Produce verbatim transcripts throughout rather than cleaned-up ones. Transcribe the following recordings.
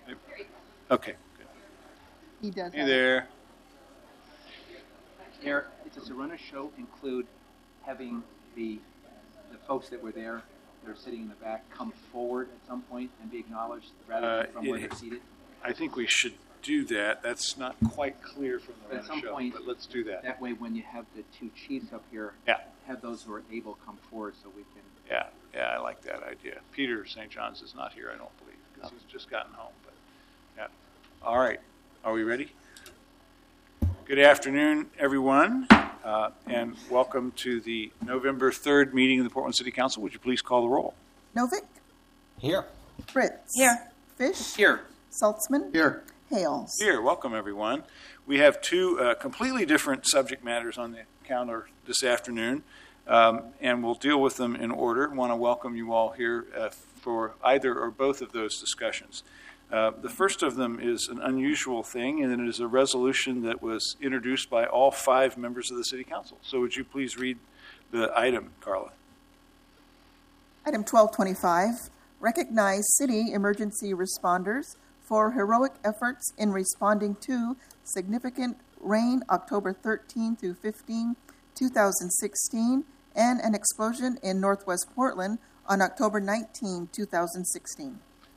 Okay. Good. He does. Hey there. Mayor, does the Runner Show include having the the folks that were there, that are sitting in the back, come forward at some point and be acknowledged rather than Uh, from where it- they're seated? I think we should do that. That's not quite clear from the But at Runner some show, point, but let's do that. That way, when you have the two chiefs up here, Yeah. have those who are able come forward so we can. Yeah, yeah, I like that idea. Peter Saint John's is not here, I don't believe, because he's just gotten home. But yeah. All right. Are we ready? Good afternoon, everyone, uh, and welcome to the November third meeting of the Portland City Council. Would you please call the roll? Novick, Here. Fritz. Here. Fish. Here. Saltzman. Here. Hales. Here, welcome everyone. We have two uh, completely different subject matters on the calendar this afternoon, um, and we'll deal with them in order. I want to welcome you all here uh, for either or both of those discussions. Uh, the first of them is an unusual thing, and it is a resolution that was introduced by all five members of the City Council. So would you please read the item, Carla? Item twelve twenty-five, recognize city emergency responders for heroic efforts in responding to significant rain October thirteenth through fifteenth, two thousand sixteen, and an explosion in Northwest Portland on October nineteenth, two thousand sixteen.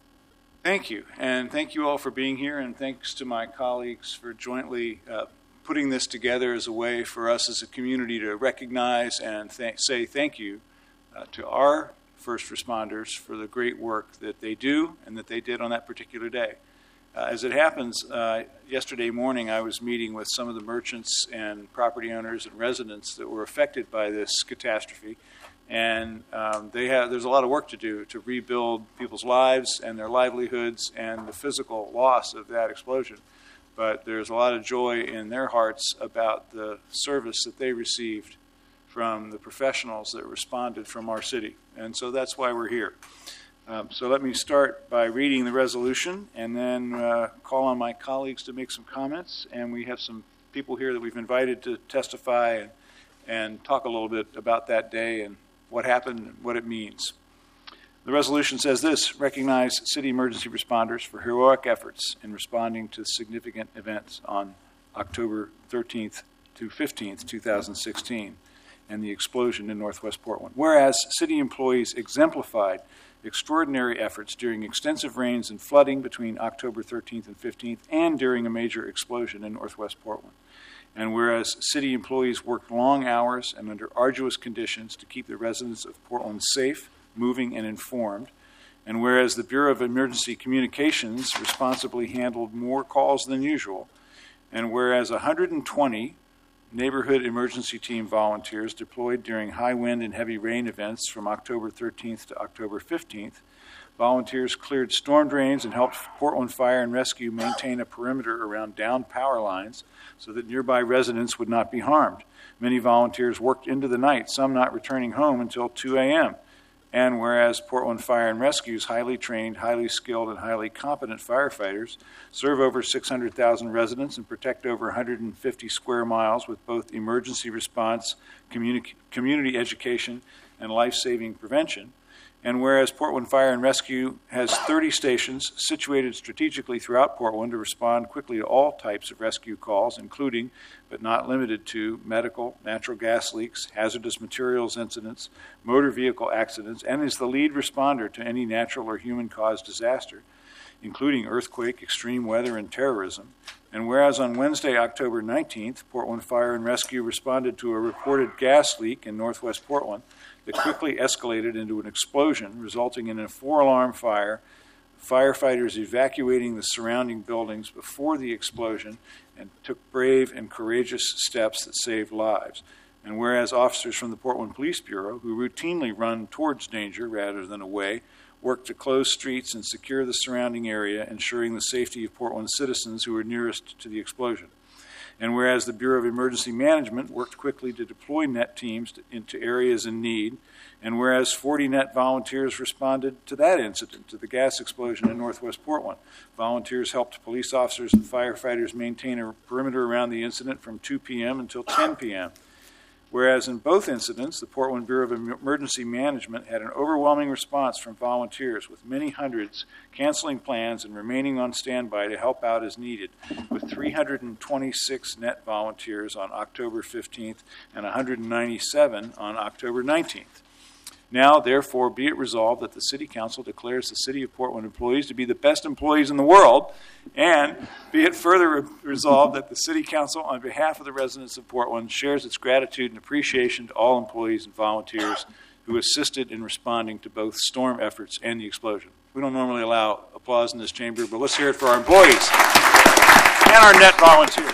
Thank you, and thank you all for being here, and thanks to my colleagues for jointly uh, putting this together as a way for us as a community to recognize and th- say thank you uh, to our first responders for the great work that they do and that they did on that particular day. Uh, as it happens, uh, yesterday morning I was meeting with some of the merchants and property owners and residents that were affected by this catastrophe. And um, they have, there's a lot of work to do to rebuild people's lives and their livelihoods and the physical loss of that explosion. But there's a lot of joy in their hearts about the service that they received from the professionals that responded from our city. And so that's why we're here. Um, so let me start by reading the resolution and then uh, call on my colleagues to make some comments. And we have some people here that we've invited to testify and, and talk a little bit about that day and what happened and what it means. The resolution says this: recognize city emergency responders for heroic efforts in responding to significant events on October thirteenth to fifteenth, two thousand sixteen, and the explosion in Northwest Portland. Whereas city employees exemplified extraordinary efforts during extensive rains and flooding between October thirteenth and fifteenth and during a major explosion in Northwest Portland. And whereas city employees worked long hours and under arduous conditions to keep the residents of Portland safe, moving, and informed, and whereas the Bureau of Emergency Communications responsibly handled more calls than usual, and whereas one hundred twenty neighborhood emergency team volunteers deployed during high wind and heavy rain events from October thirteenth to October fifteenth, volunteers cleared storm drains and helped Portland Fire and Rescue maintain a perimeter around downed power lines so that nearby residents would not be harmed. Many volunteers worked into the night, some not returning home until two a.m. And whereas Portland Fire and Rescue's highly trained, highly skilled, and highly competent firefighters serve over six hundred thousand residents and protect over one hundred fifty square miles with both emergency response, communi- community education, and life-saving prevention. And whereas Portland Fire and Rescue has thirty stations situated strategically throughout Portland to respond quickly to all types of rescue calls, including, but not limited to, medical, natural gas leaks, hazardous materials incidents, motor vehicle accidents, and is the lead responder to any natural or human-caused disaster, including earthquake, extreme weather, and terrorism. And whereas on Wednesday, October nineteenth, Portland Fire and Rescue responded to a reported gas leak in Northwest Portland that quickly escalated into an explosion, resulting in a four-alarm fire, firefighters evacuating the surrounding buildings before the explosion and took brave and courageous steps that saved lives. And whereas officers from the Portland Police Bureau, who routinely run towards danger rather than away, worked to close streets and secure the surrounding area, ensuring the safety of Portland citizens who were nearest to the explosion. And whereas the Bureau of Emergency Management worked quickly to deploy net teams to, into areas in need, and whereas forty net volunteers responded to that incident, to the gas explosion in Northwest Portland. Volunteers helped police officers and firefighters maintain a perimeter around the incident from two p.m. until ten p.m. Whereas in both incidents, the Portland Bureau of Emergency Management had an overwhelming response from volunteers, with many hundreds canceling plans and remaining on standby to help out as needed, with three hundred twenty-six net volunteers on October fifteenth and one hundred ninety-seven on October nineteenth. Now, therefore, be it resolved that the City Council declares the City of Portland employees to be the best employees in the world, and be it further re- resolved that the City Council, on behalf of the residents of Portland, shares its gratitude and appreciation to all employees and volunteers who assisted in responding to both storm efforts and the explosion. We don't normally allow applause in this chamber, but let's hear it for our employees and our net volunteers.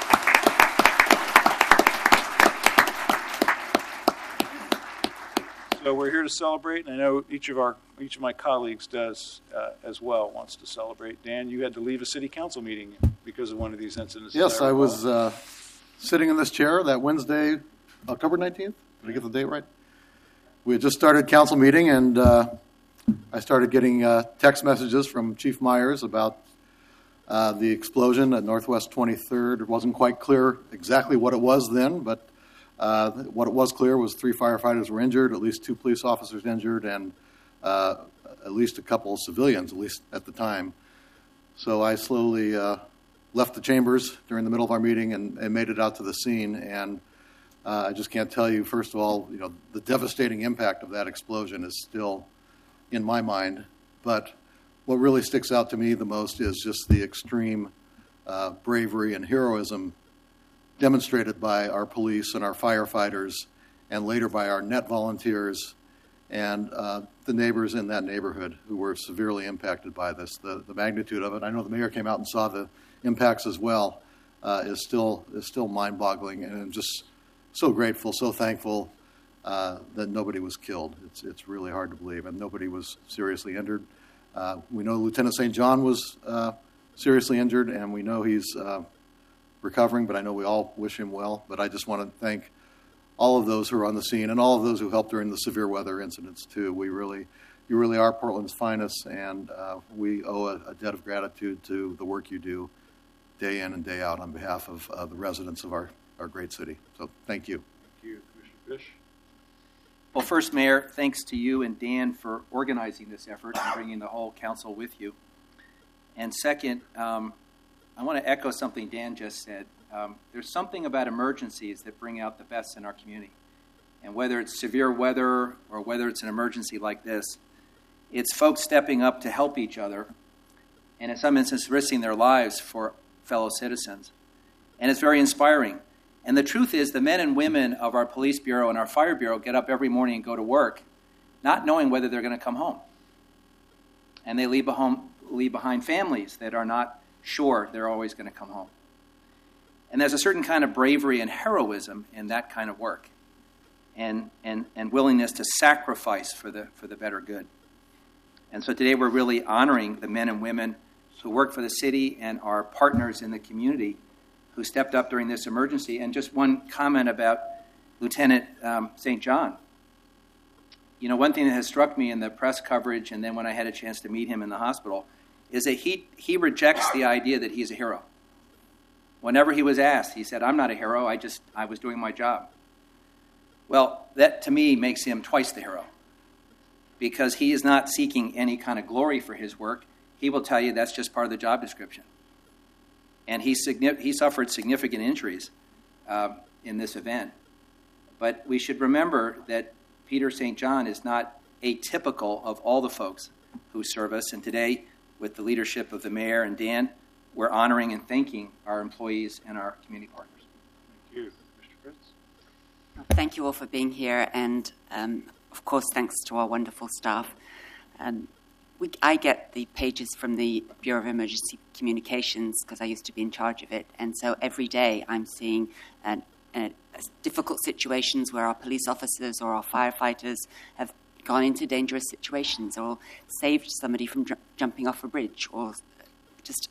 So we're here to celebrate, and I know each of our each of my colleagues does uh, as well, wants to celebrate. Dan, you had to leave a city council meeting because of one of these incidents. Yes, I was uh, sitting in this chair that Wednesday, October nineteenth. Did I get the date right? We had just started council meeting, and uh, I started getting uh, text messages from Chief Myers about uh, the explosion at Northwest twenty-third. It wasn't quite clear exactly what it was then, but Uh, what it was clear was three firefighters were injured, at least two police officers injured, and uh, at least a couple of civilians, at least at the time. So I slowly uh, left the chambers during the middle of our meeting and, and made it out to the scene. And uh, I just can't tell you, first of all, you know, the devastating impact of that explosion is still in my mind. But what really sticks out to me the most is just the extreme uh, bravery and heroism demonstrated by our police and our firefighters, and later by our net volunteers and uh, the neighbors in that neighborhood who were severely impacted by this. The, the magnitude of it, I know the mayor came out and saw the impacts as well, uh, is still is still mind-boggling, and I'm just so grateful, so thankful uh, that nobody was killed. It's it's really hard to believe, and nobody was seriously injured. Uh, we know Lieutenant Saint John was uh, seriously injured, and we know he's uh, recovering, but I know we all wish him well. But I just want to thank all of those who are on the scene and all of those who helped during the severe weather incidents too. We really, you really are Portland's finest, and uh, we owe a, a debt of gratitude to the work you do day in and day out on behalf of uh, the residents of our, our great city. So thank you. Thank you, Commissioner Fish. Well, first, Mayor, thanks to you and Dan for organizing this effort and bringing the whole council with you. And second, um, I want to echo something Dan just said. Um, there's something about emergencies that bring out the best in our community. And whether it's severe weather or whether it's an emergency like this, it's folks stepping up to help each other, and in some instances risking their lives for fellow citizens. And it's very inspiring. And the truth is, the men and women of our police bureau and our fire bureau get up every morning and go to work not knowing whether they're going to come home. And they leave behind, leave behind families that are not sure they're always going to come home. And there's a certain kind of bravery and heroism in that kind of work, and and and willingness to sacrifice for the for the better good. And so today we're really honoring the men and women who work for the city and our partners in the community who stepped up during this emergency. And just one comment about Lieutenant um, Saint John. You know, one thing that has struck me in the press coverage, and then when I had a chance to meet him in the hospital, is that he, he rejects the idea that he's a hero. Whenever he was asked, he said, "I'm not a hero, I just, I was doing my job." Well, that to me makes him twice the hero, because he is not seeking any kind of glory for his work. He will tell you that's just part of the job description. And he, he suffered significant injuries uh, in this event. But we should remember that Peter Saint John is not atypical of all the folks who serve us. And today, with the leadership of the mayor and Dan, we're honoring and thanking our employees and our community partners. Thank you. Mister Fritz? Thank you all for being here, and um, of course, thanks to our wonderful staff. Um, we, I get the pages from the Bureau of Emergency Communications because I used to be in charge of it, and so every day I'm seeing uh, uh, difficult situations where our police officers or our firefighters have gone into dangerous situations or saved somebody from dr- jumping off a bridge, or just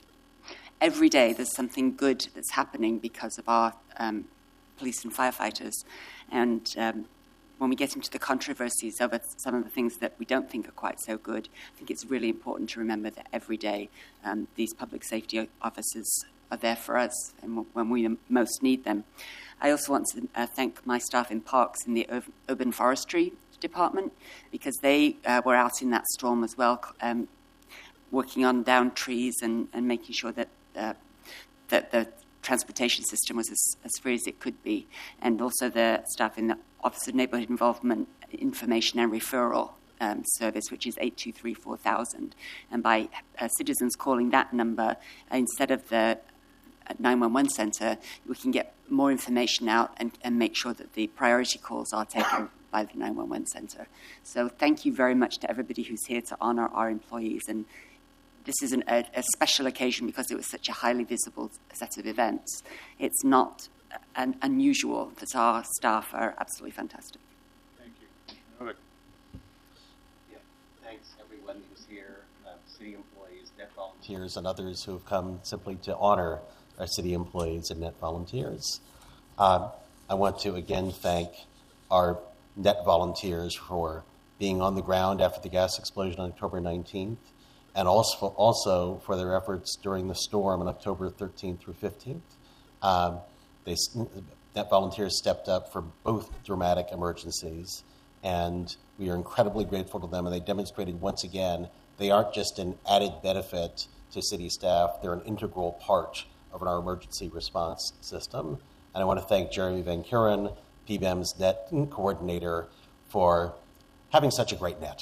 every day there's something good that's happening because of our um, police and firefighters. And um, when we get into the controversies over some of the things that we don't think are quite so good, I think it's really important to remember that every day um, these public safety officers are there for us and when we most need them. I also want to uh, thank my staff in parks in the urban forestry department, because they uh, were out in that storm as well, um, working on downed trees and, and making sure that uh, that the transportation system was as, as free as it could be, and also the staff in the Office of Neighbourhood Involvement, Information and Referral um, Service, which is eight two three four thousand. And by uh, citizens calling that number instead of the nine one one centre, we can get more information out and, and make sure that the priority calls are taken by the nine one one centre. So thank you very much to everybody who's here to honour our employees. And this is an, a, a special occasion because it was such a highly visible set of events. It's not an, unusual that our staff are absolutely fantastic. Thank you. Another. Yeah, thanks everyone who's here, uh, city employees, net volunteers, and others who have come simply to honor our city employees and net volunteers. Uh, I want to again thank our net volunteers for being on the ground after the gas explosion on October nineteenth, and also, also for their efforts during the storm on October thirteenth through fifteenth. Um, they, net volunteers stepped up for both dramatic emergencies, and we are incredibly grateful to them, and they demonstrated once again they aren't just an added benefit to city staff, they're an integral part of our emergency response system. And I want to thank Jeremy Van Kuren, P B E M's net coordinator, for having such a great net.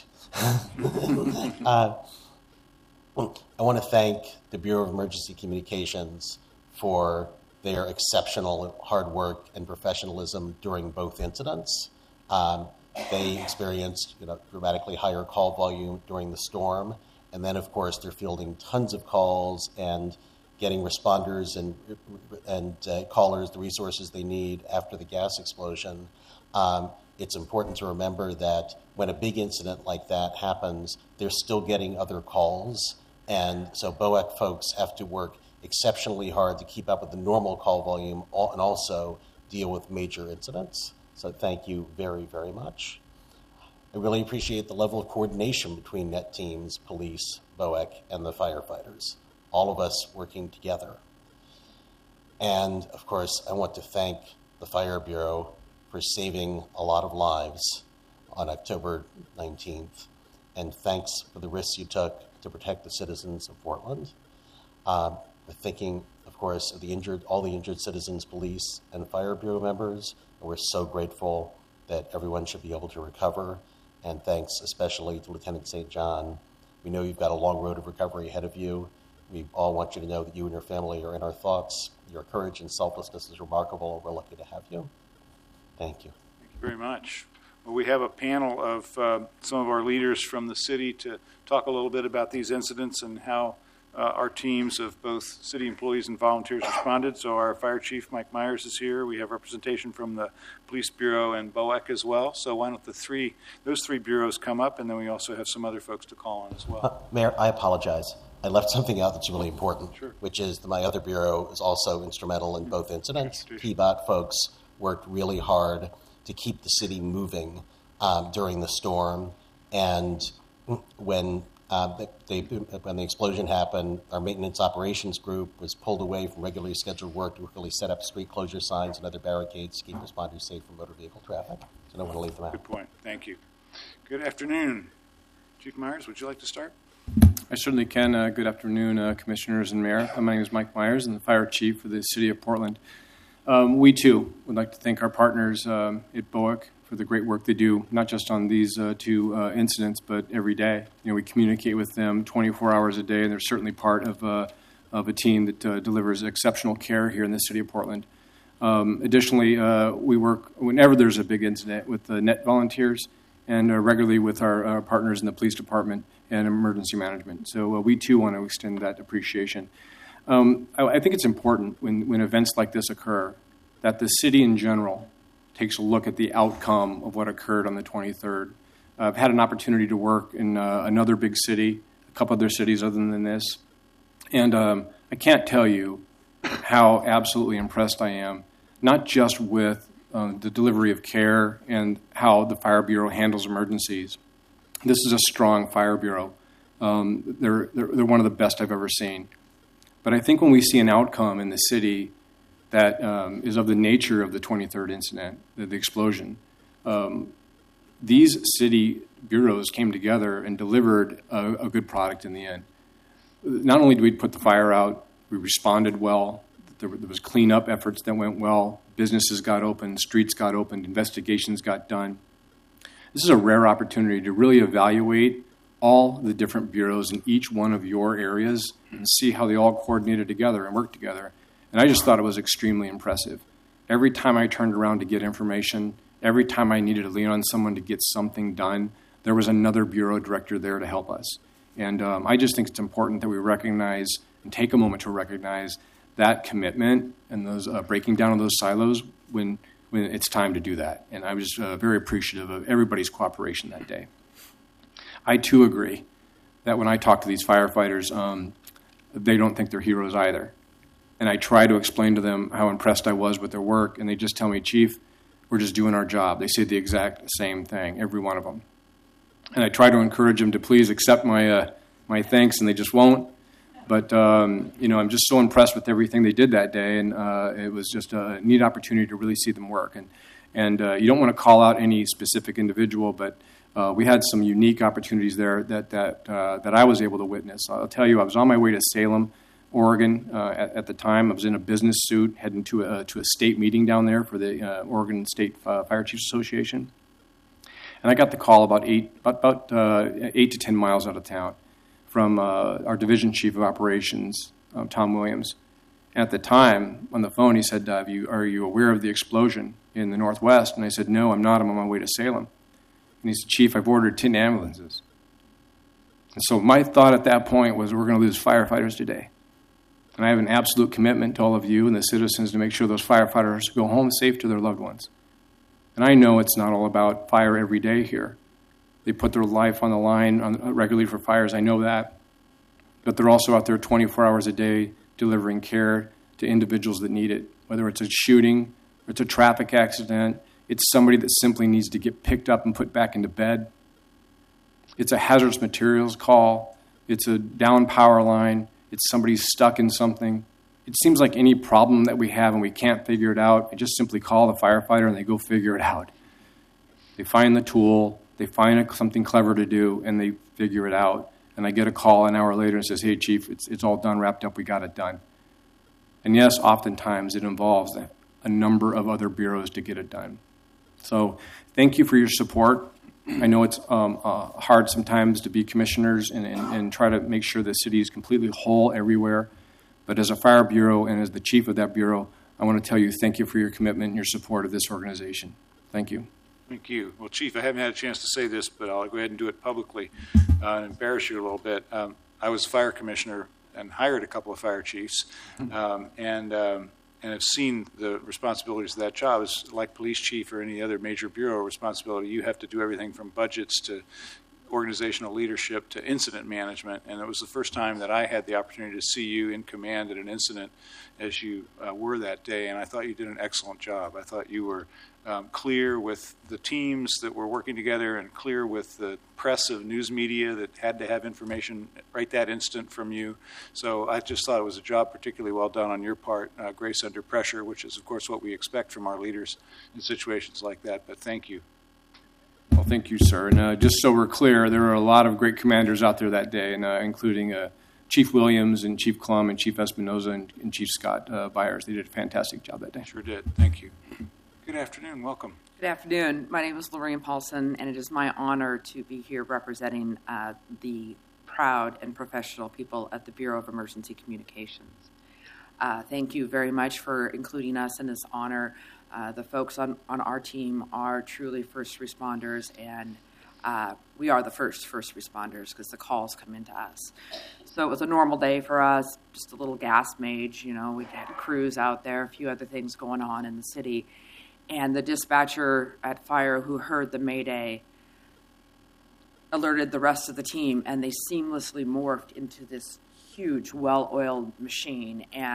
uh, I want to thank the Bureau of Emergency Communications for their exceptional hard work and professionalism during both incidents. Um, they experienced you know, dramatically higher call volume during the storm, and then, of course, they're fielding tons of calls and getting responders and and uh, callers the resources they need after the gas explosion. Um, it's important to remember that when a big incident like that happens, they're still getting other calls, and so B O E C folks have to work exceptionally hard to keep up with the normal call volume and also deal with major incidents. So thank you very, very much. I really appreciate the level of coordination between net teams, police, B O E C, and the firefighters. All of us working together. And, of course, I want to thank the Fire Bureau for saving a lot of lives on October nineteenth. And thanks for the risks you took to protect the citizens of Portland. Um, we're thinking, of course, of the injured, all the injured citizens, police, and Fire Bureau members. And we're so grateful that everyone should be able to recover. And thanks especially to Lieutenant Saint John. We know you've got a long road of recovery ahead of you. We all want you to know that you and your family are in our thoughts. Your courage and selflessness is remarkable. We're lucky to have you. Thank you. Thank you very much. Well, we have a panel of uh, some of our leaders from the city to talk a little bit about these incidents and how uh, our teams of both city employees and volunteers responded. So our Fire Chief, Mike Myers, is here. We have representation from the Police Bureau and B O E C as well. So why don't the three, those three bureaus come up, and then we also have some other folks to call on as well. Uh, Mayor, I apologize. I left something out that's really important, Sure. which is that my other bureau is also instrumental in both incidents. P B O T folks worked really hard to keep the city moving um, during the storm. And when uh, they, when the explosion happened, our maintenance operations group was pulled away from regularly scheduled work to really set up street closure signs and other barricades to keep responders safe from motor vehicle traffic. So I don't want to leave them out. Good point. Thank you. Good afternoon. Chief Myers, would you like to start? I certainly can. Uh, good afternoon, uh, Commissioners and Mayor. My name is Mike Myers. I'm the Fire Chief for the City of Portland. Um, we, too, would like to thank our partners um, at B O E C for the great work they do, not just on these uh, two uh, incidents, but every day. You know, we communicate with them twenty-four hours a day, and they're certainly part of, uh, of a team that uh, delivers exceptional care here in the City of Portland. Um, additionally, uh, we work whenever there's a big incident with the net volunteers and uh, regularly with our uh, partners in the police department and emergency management. So uh, we, too, want to extend that appreciation. Um, I, I think it's important when, when events like this occur that the city in general takes a look at the outcome of what occurred on the twenty-third. Uh, I've had an opportunity to work in uh, another big city, a couple other cities other than this, and um, I can't tell you how absolutely impressed I am, not just with uh, the delivery of care and how the Fire Bureau handles emergencies. This is a strong Fire Bureau. Um, they're, they're, they're one of the best I've ever seen. But I think when we see an outcome in the city that um, is of the nature of the twenty-third incident, the, the explosion, um, these city bureaus came together and delivered a, a good product in the end. Not only did we put the fire out, we responded well. There, there was cleanup efforts that went well. Businesses got opened, streets got opened, investigations got done. This is a rare opportunity to really evaluate all the different bureaus in each one of your areas and see how they all coordinated together and worked together. And I just thought it was extremely impressive. Every time I turned around to get information, every time I needed to lean on someone to get something done, there was another bureau director there to help us. And um, I just think it's important that we recognize and take a moment to recognize that commitment and those uh, breaking down of those silos when when it's time to do that. And I was uh, very appreciative of everybody's cooperation that day. I, too, agree that when I talk to these firefighters, um, they don't think they're heroes either. And I try to explain to them how impressed I was with their work, and they just tell me, Chief, we're just doing our job. They say the exact same thing, every one of them. And I try to encourage them to please accept my uh, my thanks, and they just won't. But, um, you know, I'm just so impressed with everything they did that day, and uh, it was just a neat opportunity to really see them work. And, and uh, you don't want to call out any specific individual, but uh, we had some unique opportunities there that, that, uh, that I was able to witness. I'll tell you, I was on my way to Salem, Oregon uh, at, at the time. I was in a business suit heading to a, to a state meeting down there for the uh, Oregon State uh, Fire Chiefs Association. And I got the call about eight, about, about uh, eight to ten miles out of town from uh, our division chief of operations, um, Tom Williams. And at the time, on the phone, he said, uh, you, are you aware of the explosion in the Northwest? And I said, no, I'm not. I'm on my way to Salem. And he said, Chief, I've ordered ten ambulances. And so my thought at that point was, we're going to lose firefighters today. And I have an absolute commitment to all of you and the citizens to make sure those firefighters go home safe to their loved ones. And I know it's not all about fire every day here. They put their life on the line on, regularly for fires. I know that. But they're also out there twenty-four hours a day delivering care to individuals that need it, whether it's a shooting, or it's a traffic accident, it's somebody that simply needs to get picked up and put back into bed. It's a hazardous materials call. It's a down power line. It's somebody stuck in something. It seems like any problem that we have and we can't figure it out, I just simply call the firefighter and they go figure it out. They find the tool, they find a, something clever to do, and they figure it out. And I get a call an hour later and says, hey, Chief, it's, it's all done, wrapped up, we got it done. And yes, oftentimes it involves a, a number of other bureaus to get it done. So thank you for your support. I know it's um, uh, hard sometimes to be commissioners and, and, and try to make sure the city is completely whole everywhere. But as a fire bureau and as the chief of that bureau, I want to tell you thank you for your commitment and your support of this organization. Thank you. Thank you. Well, Chief, I haven't had a chance to say this, but I'll go ahead and do it publicly uh, and embarrass you a little bit. Um, I was fire commissioner and hired a couple of fire chiefs, um, and um, and have seen the responsibilities of that job. It's like police chief or any other major bureau responsibility. You have to do everything from budgets to organizational leadership to incident management, and it was the first time that I had the opportunity to see you in command at an incident as you uh, were that day, and I thought you did an excellent job. I thought you were um, clear with the teams that were working together and clear with the press of news media that had to have information right that instant from you. So I just thought it was a job particularly well done on your part, uh, grace under pressure, which is, of course, what we expect from our leaders in situations like that, but thank you. Well, thank you, sir. And uh, just so we're clear, there were a lot of great commanders out there that day, and uh, including uh, Chief Williams and Chief Klum and Chief Espinoza and, and Chief Scott uh, Byers. They did a fantastic job that day. Sure did. Thank you. Good afternoon. Welcome. Good afternoon. My name is Lorraine Paulson, and it is my honor to be here representing uh, the proud and professional people at the Bureau of Emergency Communications. Uh, thank you very much for including us in this honor. Uh, the folks on, on our team are truly first responders, and uh, we are the first first responders because the calls come into us. So it was a normal day for us, just a little gas mage. You know, we had crews out there, a few other things going on in the city. And the dispatcher at fire who heard the mayday alerted the rest of the team, and they seamlessly morphed into this huge, well-oiled machine. And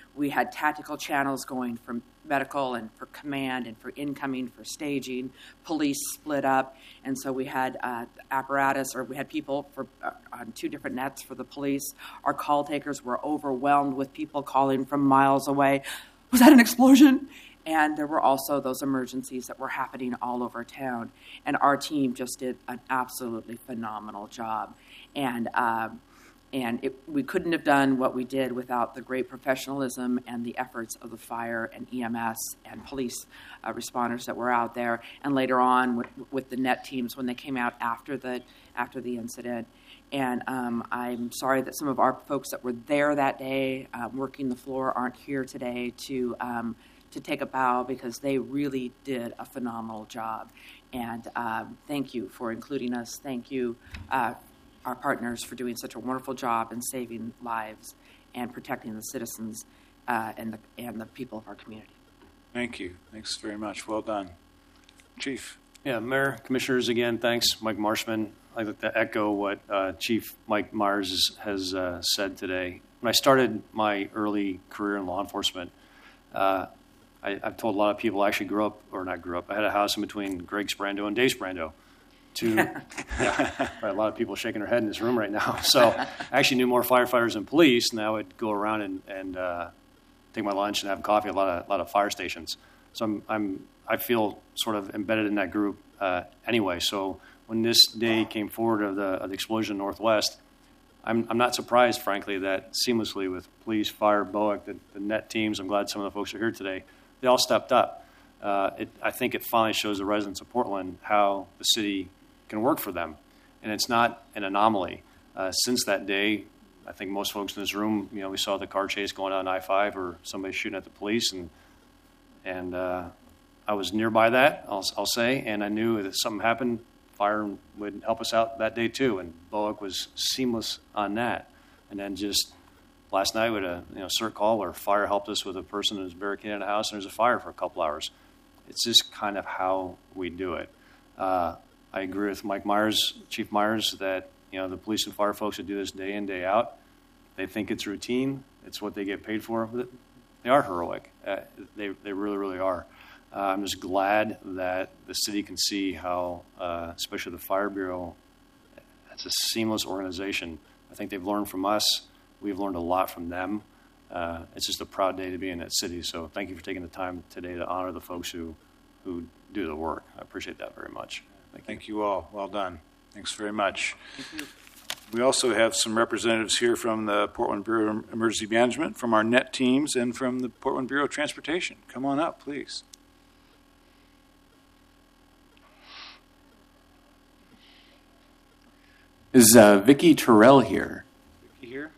We had tactical channels going from medical and for command and for incoming, for staging. Police split up, and so we had uh, apparatus, or we had people for uh, on two different nets for the police. Our call takers were overwhelmed with people calling from miles away. Was that an explosion? And there were also those emergencies that were happening all over town. And our team just did an absolutely phenomenal job. And um, and it, we couldn't have done what we did without the great professionalism and the efforts of the fire and E M S and police uh, responders that were out there. And later on with, with the net teams when they came out after the after the incident. And um, I'm sorry that some of our folks that were there that day uh, working the floor aren't here today to um, to take a bow, because they really did a phenomenal job. And um, thank you for including us. Thank you, uh, our partners, for doing such a wonderful job in saving lives and protecting the citizens uh, and the and the people of our community. Thank you. Thanks very much. Well done. Chief. Yeah, Mayor, Commissioners, again, thanks. Mike Marshman. I'd like to echo what uh, Chief Mike Myers has uh, said today. When I started my early career in law enforcement, uh, I, I've told a lot of people I actually grew up, or not grew up, I had a house in between Greg Sprando and Dave Sprando. Two, yeah, right, a lot of people shaking their head in this room right now. So I actually knew more firefighters than police, and I would go around and, and uh, take my lunch and have coffee at a lot of, a lot of fire stations. So I'm, I'm, I feel sort of embedded in that group uh, anyway. So when this day came forward of the, of the explosion in Northwest, I'm, I'm not surprised, frankly, that seamlessly with police, fire, B O C, the, the net teams, I'm glad some of the folks are here today, they all stepped up. Uh, it, I think it finally shows the residents of Portland how the city can work for them. And it's not an anomaly. Uh, since that day, I think most folks in this room, you know, we saw the car chase going on I five or somebody shooting at the police, and and uh, I was nearby that, I'll, I'll say, and I knew that if something happened, fire would help us out that day too, and B O C was seamless on that. And then just last night we had a you know, CERT call where fire helped us with a person who was barricaded in a house, and there's a fire for a couple hours. It's just kind of how we do it. Uh, I agree with Mike Myers, Chief Myers, that you know the police and fire folks that do this day in, day out, they think it's routine. It's what they get paid for. They are heroic. Uh, they they really, really are. Uh, I'm just glad that the city can see how, uh, especially the Fire Bureau, it's a seamless organization. I think they've learned from us. We've learned a lot from them. Uh, it's just a proud day to be in that city. So thank you for taking the time today to honor the folks who, who do the work. I appreciate that very much. Thank you. Thank you all. Well done. Thanks very much. Thank you. We also have some representatives here from the Portland Bureau of Emergency Management, from our net teams, and from the Portland Bureau of Transportation. Come on up, please. Is uh, Vicki Terrell here? Vicki here?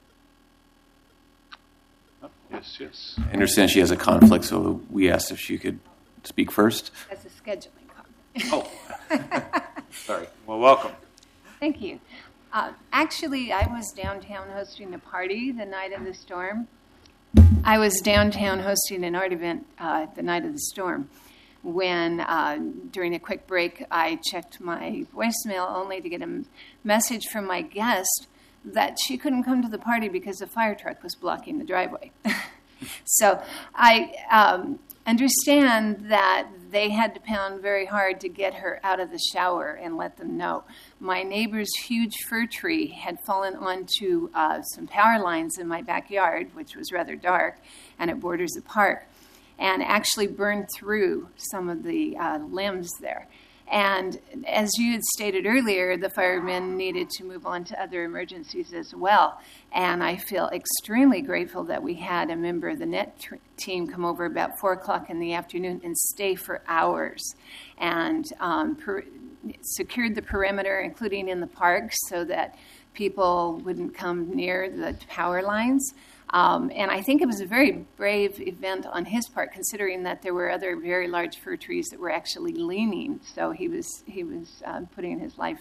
Oh, yes, yes. I understand she has a conflict, so we asked if she could speak first. That's a scheduling conflict. Oh, sorry. Well, welcome. Thank you. Uh, actually, I was downtown hosting a party the night of the storm. I was downtown hosting an art event uh, the night of the storm when, uh, during a quick break, I checked my voicemail only to get a message from my guest that she couldn't come to the party because a fire truck was blocking the driveway. So I um, understand that they had to pound very hard to get her out of the shower and let them know. My neighbor's huge fir tree had fallen onto uh, some power lines in my backyard, which was rather dark, and it borders a park, and actually burned through some of the uh, limbs there. And as you had stated earlier, the firemen needed to move on to other emergencies as well. And I feel extremely grateful that we had a member of the net tr- team come over about four o'clock in the afternoon and stay for hours and um, per- secured the perimeter, including in the park, so that people wouldn't come near the power lines. Um, and I think it was a very brave event on his part, considering that there were other very large fir trees that were actually leaning. So he was he was uh, putting his life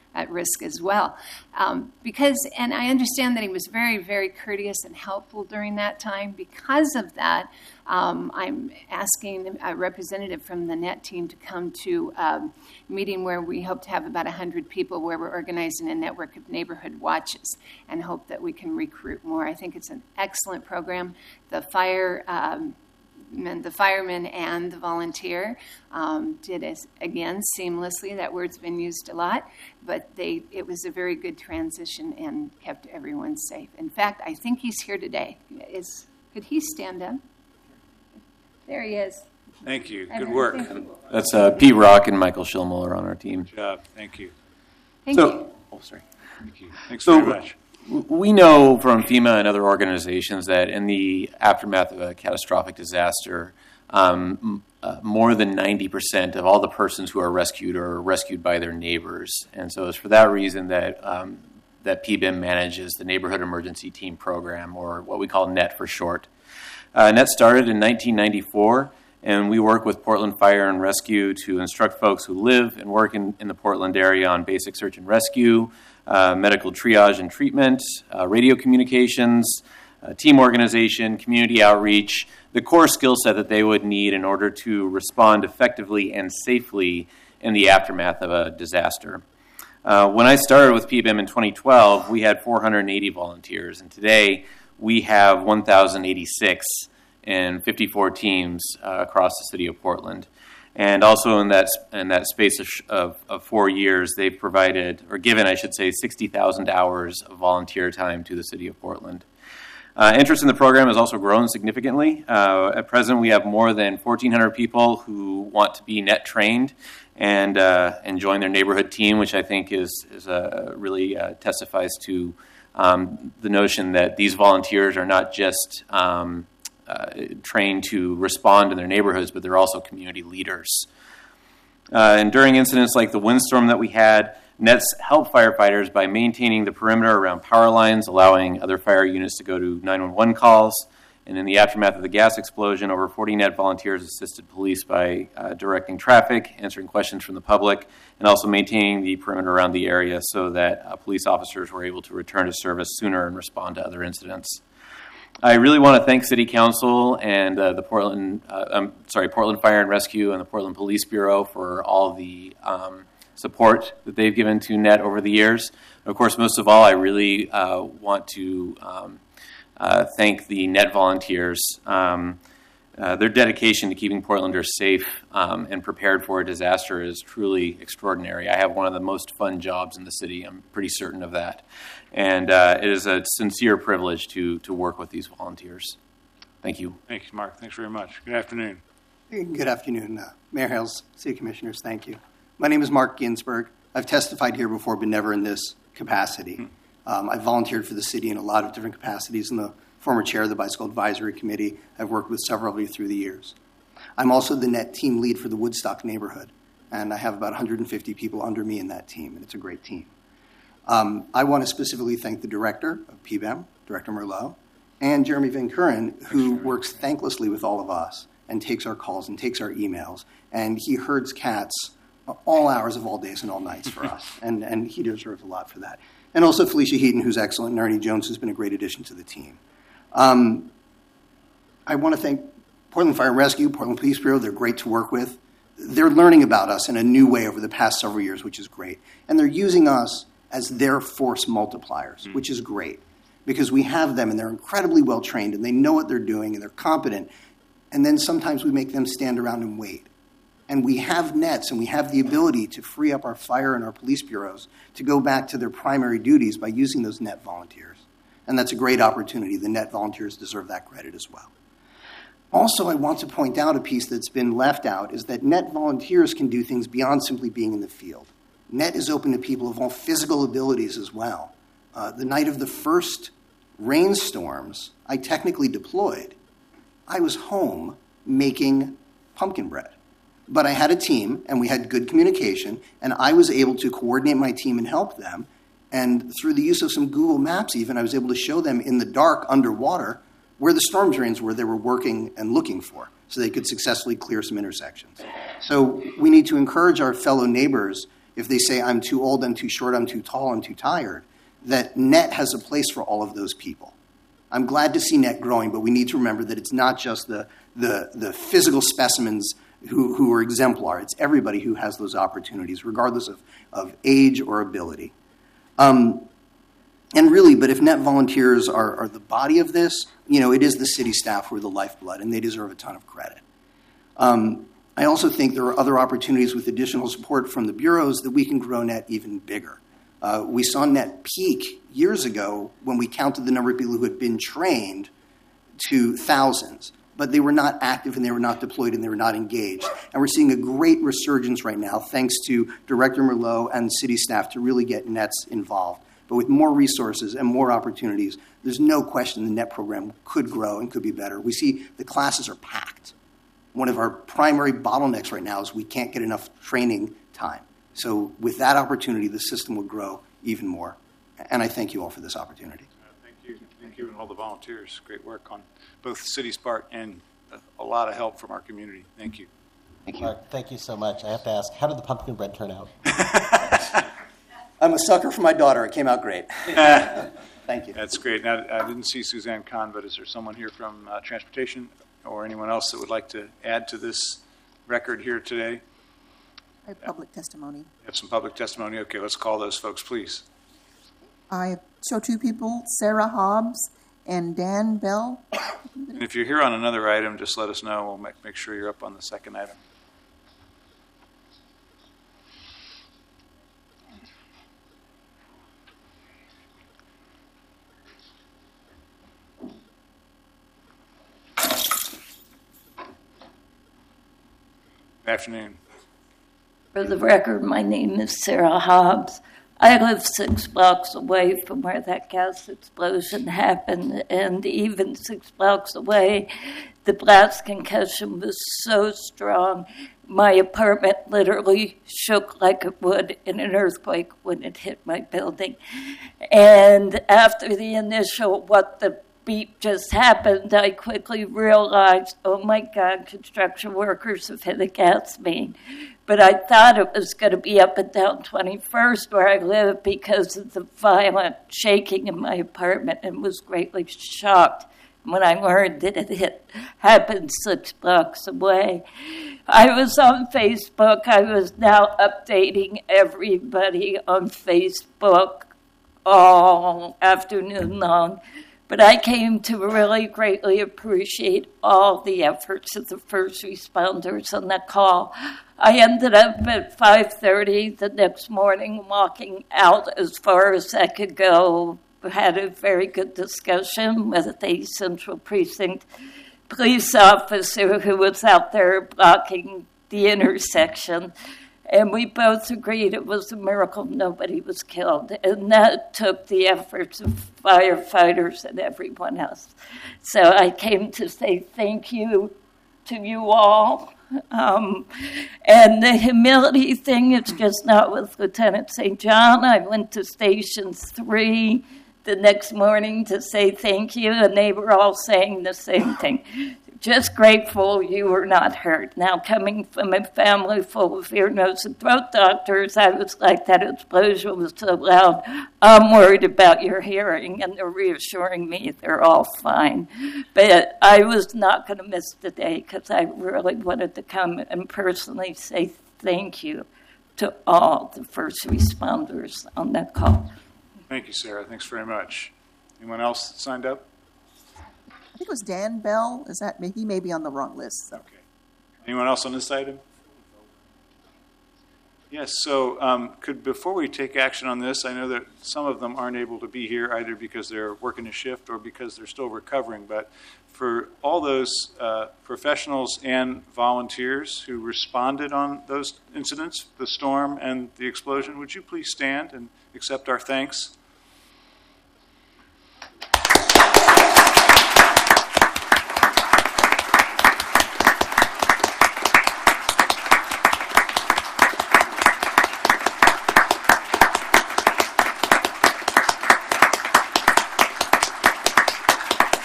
at risk as well. Um, because, and I understand that he was very, very courteous and helpful during that time. Because of that, um, I'm asking a representative from the NET team to come to um, a meeting where we hope to have about one hundred people, where we're organizing a network of neighborhood watches, and hope that we can recruit more. I think it's an excellent program. The fire um, And the firemen and the volunteer um, did it again seamlessly. That word's been used a lot, but they it was a very good transition and kept everyone safe. In fact, I think he's here today. Is could he stand up? There he is. Thank you. Good Everyone, work. thank you. That's uh, Pete Rock and Michael Schillmuller on our team. Good job. Thank you. Thank so, you. oh, sorry. Thank you. Thanks So- very much. We know from FEMA and other organizations that in the aftermath of a catastrophic disaster, um, uh, more than ninety percent of all the persons who are rescued are rescued by their neighbors. And so it's for that reason that um, that P B I M manages the Neighborhood Emergency Team Program, or what we call NET for short. Uh, NET started in nineteen ninety-four, and we work with Portland Fire and Rescue to instruct folks who live and work in, in the Portland area on basic search and rescue, Uh, medical triage and treatment, uh, radio communications, uh, team organization, community outreach, the core skill set that they would need in order to respond effectively and safely in the aftermath of a disaster. Uh, when I started with P B I M in twenty twelve, we had four hundred eighty volunteers, and today we have one thousand eighty-six in fifty-four teams uh, across the city of Portland. And also in that in that space of, of, of four years, they've provided, or given, I should say, sixty thousand hours of volunteer time to the city of Portland. Uh, interest in the program has also grown significantly. Uh, at present, we have more than fourteen hundred people who want to be NET trained and uh, and join their neighborhood team, which I think is is uh, really uh, testifies to um, the notion that these volunteers are not just um, Uh, trained to respond in their neighborhoods, but they're also community leaders. Uh, and during incidents like the windstorm that we had, NETs help firefighters by maintaining the perimeter around power lines, allowing other fire units to go to nine one one calls. And in the aftermath of the gas explosion, over forty NET volunteers assisted police by uh, directing traffic, answering questions from the public, and also maintaining the perimeter around the area so that uh, police officers were able to return to service sooner and respond to other incidents. I really want to thank City Council and uh, the Portland, uh, I'm sorry, Portland Fire and Rescue and the Portland Police Bureau for all the um, support that they've given to NET over the years. And of course, most of all, I really uh, want to um, uh, thank the NET volunteers. Um, uh, their dedication to keeping Portlanders safe um, and prepared for a disaster is truly extraordinary. I have one of the most fun jobs in the city. I'm pretty certain of that. And uh, it is a sincere privilege to to work with these volunteers. Thank you. Thank you, Mark. Thanks very much. Good afternoon. Good afternoon, uh, Mayor Hales, City Commissioners. Thank you. My name is Mark Ginsberg. I've testified here before, but never in this capacity. Mm-hmm. Um, I've volunteered for the city in a lot of different capacities. I'm the former chair of the Bicycle Advisory Committee. I've worked with several of you through the years. I'm also the NET team lead for the Woodstock neighborhood, and I have about one hundred fifty people under me in that team, and it's a great team. Um, I want to specifically thank the director of P B I M, Director Merlot, and Jeremy Van Kuren, who works thanklessly with all of us and takes our calls and takes our emails, and he herds cats all hours of all days and all nights for us, and, and he deserves a lot for that. And also Felicia Heaton, who's excellent, and Ernie Jones, who's been a great addition to the team. Um, I want to thank Portland Fire and Rescue, Portland Police Bureau. They're great to work with. They're learning about us in a new way over the past several years, which is great. And they're using us as their force multipliers, mm. which is great, because we have them and they're incredibly well trained and they know what they're doing and they're competent. And then sometimes we make them stand around and wait. And we have NETs and we have the ability to free up our fire and our police bureaus to go back to their primary duties by using those NET volunteers. And that's a great opportunity. The NET volunteers deserve that credit as well. Also, I want to point out a piece that's been left out is that NET volunteers can do things beyond simply being in the field. NET is open to people of all physical abilities as well. Uh, the night of the first rainstorms, I technically deployed. I was home making pumpkin bread. But I had a team, and we had good communication, and I was able to coordinate my team and help them. And through the use of some Google Maps even, I was able to show them in the dark, underwater, where the storm drains were they were working and looking for, so they could successfully clear some intersections. So we need to encourage our fellow neighbors if they say, I'm too old, I'm too short, I'm too tall, I'm too tired, that N E T has a place for all of those people. I'm glad to see N E T growing, but we need to remember that it's not just the, the, the physical specimens who, who are exemplar. It's everybody who has those opportunities, regardless of, of age or ability. Um, and really, but if N E T volunteers are, are the body of this, you know, it is the city staff who are the lifeblood, and they deserve a ton of credit. Um, I also think there are other opportunities with additional support from the bureaus that we can grow N E T even bigger. Uh, we saw N E T peak years ago when we counted the number of people who had been trained to thousands, but they were not active and they were not deployed and they were not engaged. And we're seeing a great resurgence right now thanks to Director Merlot and city staff to really get N E Ts involved. But with more resources and more opportunities, there's no question the N E T program could grow and could be better. We see the classes are packed. One of our primary bottlenecks right now is we can't get enough training time. So with that opportunity, the system would grow even more. And I thank you all for this opportunity. Uh, thank you. Thank you and all the volunteers. Great work on both the city's part and a, a lot of help from our community. Thank you. Thank you. Mark, thank you so much. I have to ask, how did the pumpkin bread turn out? I'm a sucker for my daughter. It came out great. Thank you. That's great. Now, I didn't see Suzanne Kahn, but is there someone here from uh, Transportation or anyone else that would like to add to this record here today? I have public testimony. You have some public testimony? Okay, let's call those folks, please. I show two people, Sarah Hobbs and Dan Bell. And if you're here on another item, just let us know. We'll make, make sure you're up on the second item. Good afternoon. For the record, my name is Sarah Hobbs. I live six blocks away from where that gas explosion happened, and even six blocks away, the blast concussion was so strong, my apartment literally shook like it would in an earthquake when it hit my building. And after the initial, what the beep just happened, I quickly realized, oh my God, construction workers have hit a gas main. But I thought it was going to be up and down twenty-first where I live because of the violent shaking in my apartment, and was greatly shocked when I learned that it had happened six blocks away. I was on Facebook. I was now updating everybody on Facebook all afternoon long. But I came to really greatly appreciate all the efforts of the first responders on that call. I ended up at five thirty the next morning walking out as far as I could go. Had a very good discussion with the Central Precinct police officer who was out there blocking the intersection. And we both agreed it was a miracle nobody was killed. And that took the efforts of firefighters and everyone else. So I came to say thank you to you all. Um, and the humility thing is just not with Lieutenant Saint John. I went to Station three the next morning to say thank you, and they were all saying the same thing. Just grateful you were not hurt. Now, coming from a family full of ear, nose, and throat doctors, I was like, that explosion was so loud. I'm worried about your hearing, and they're reassuring me they're all fine. But I was not going to miss the day because I really wanted to come and personally say thank you to all the first responders on that call. Thank you, Sarah. Thanks very much. Anyone else that signed up? I think it was Dan Bell. Is that he may be on the wrong list? So. Okay. Anyone else on this item? Yes. So, um, could before we take action on this, I know that some of them aren't able to be here either because they're working a shift or because they're still recovering. But for all those uh, professionals and volunteers who responded on those incidents, the storm and the explosion, would you please stand and accept our thanks?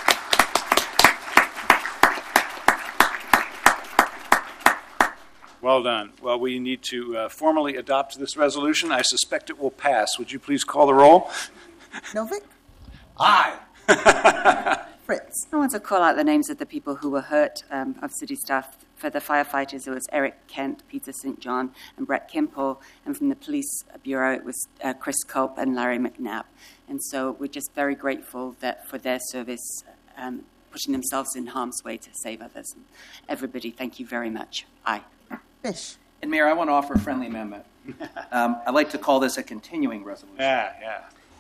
Well, Well done. Well, we need to uh, formally adopt this resolution. I suspect it will pass. Would you please call the roll? Novick? Aye. Fritz? I want to call out the names of the people who were hurt um, of city staff. For the firefighters, it was Eric Kent, Peter Saint John, and Brett Kimple. And from the police bureau, it was uh, Chris Culp and Larry McNabb. And so we're just very grateful that for their service, um, pushing themselves in harm's way to save others. And everybody, thank you very much. Aye. Fish? And Mayor, I want to offer a friendly amendment. Um, I'd like to call this a continuing resolution. Yeah, yeah.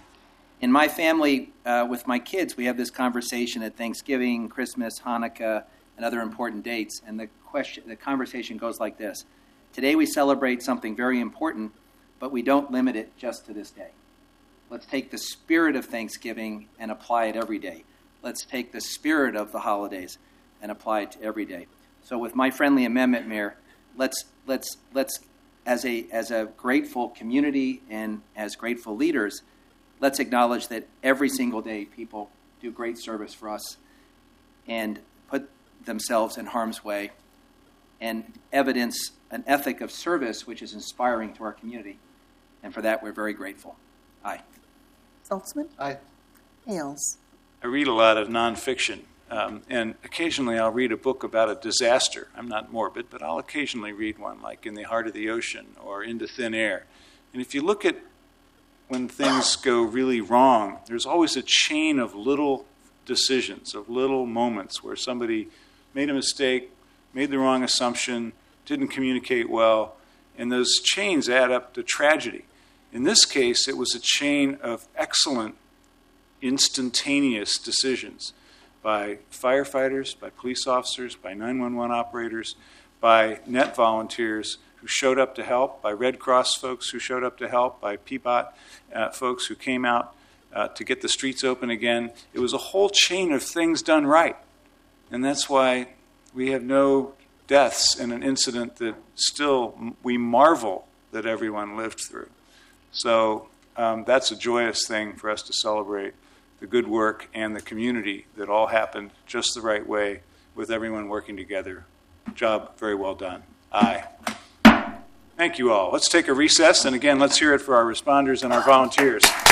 In my family, uh, with my kids, we have this conversation at Thanksgiving, Christmas, Hanukkah, and other important dates. And the question, the conversation goes like this. Today we celebrate something very important, but we don't limit it just to this day. Let's take the spirit of Thanksgiving and apply it every day. Let's take the spirit of the holidays and apply it to every day. So with my friendly amendment, Mayor, let's let's let's as a as a grateful community and as grateful leaders, let's acknowledge that every single day people do great service for us and put themselves in harm's way and evidence an ethic of service which is inspiring to our community. And for that, we're very grateful. Aye. Saltzman? Aye. Hales? I read a lot of nonfiction, um, and occasionally I'll read a book about a disaster. I'm not morbid, but I'll occasionally read one like In the Heart of the Ocean or Into Thin Air. And if you look at when things go really wrong, there's always a chain of little decisions, of little moments where somebody made a mistake, made the wrong assumption, didn't communicate well, and those chains add up to tragedy. In this case, it was a chain of excellent, instantaneous decisions by firefighters, by police officers, by nine one one operators, by net volunteers who showed up to help, by Red Cross folks who showed up to help, by P B O T uh, folks who came out uh, to get the streets open again. It was a whole chain of things done right. And that's why we have no deaths in an incident that still we marvel that everyone lived through. So um, that's a joyous thing for us to celebrate the good work and the community that all happened just the right way with everyone working together. Job very well done. Aye. Thank you all. Let's take a recess, and again, let's hear it for our responders and our volunteers.